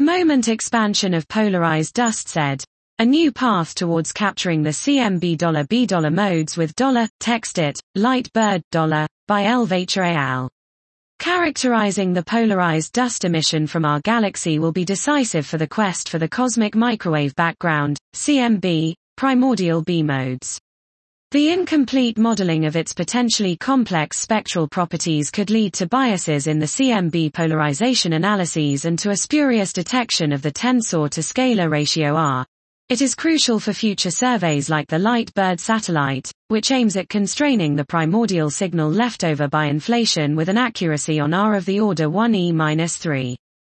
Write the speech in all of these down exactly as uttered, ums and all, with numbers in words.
moment expansion of polarized dust said. A new path towards capturing the C M B B modes with text it, light bird, by L. Vacher et al. Characterizing the polarized dust emission from our galaxy will be decisive for the quest for the cosmic microwave background, C M B, primordial B modes. The incomplete modeling of its potentially complex spectral properties could lead to biases in the C M B polarization analyses and to a spurious detection of the tensor to scalar ratio R. It is crucial for future surveys like the Light Bird satellite, which aims at constraining the primordial signal leftover by inflation with an accuracy on R of the order one e minus three.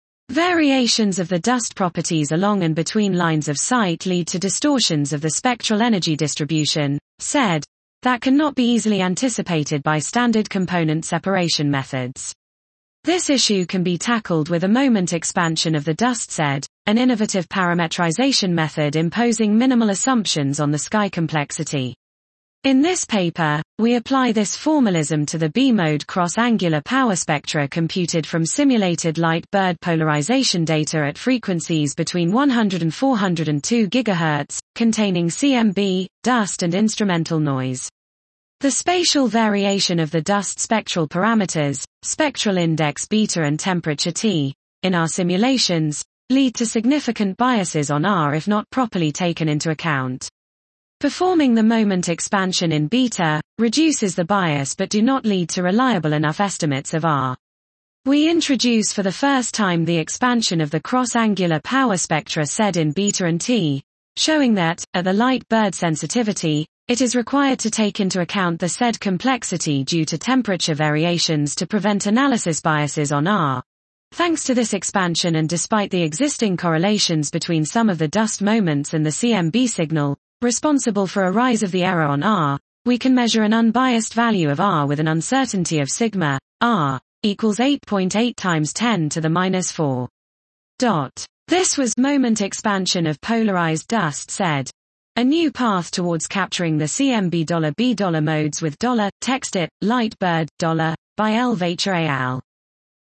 Variations of the dust properties along and between lines of sight lead to distortions of the spectral energy distribution, said, that cannot be easily anticipated by standard component separation methods. This issue can be tackled with a moment expansion of the dust said, an innovative parametrization method imposing minimal assumptions on the sky complexity. In this paper, we apply this formalism to the B-mode cross-angular power spectra computed from simulated light bird polarization data at frequencies between one hundred and four hundred two gigahertz, containing C M B, dust and instrumental noise. The spatial variation of the dust spectral parameters, spectral index beta and temperature T, in our simulations, lead to significant biases on R if not properly taken into account. Performing the moment expansion in beta reduces the bias but do not lead to reliable enough estimates of R. We introduce for the first time the expansion of the cross-angular power spectra said in beta and T, showing that, at the light bird sensitivity, it is required to take into account the said complexity due to temperature variations to prevent analysis biases on R. Thanks to this expansion and despite the existing correlations between some of the dust moments and the C M B signal, responsible for a rise of the error on R, we can measure an unbiased value of R with an uncertainty of sigma, R, equals eight point eight times ten to the minus four. Dot. This was moment expansion of polarized dust said. A new path towards capturing the C M B B modes with text it, light bird, by L. Vacher et al.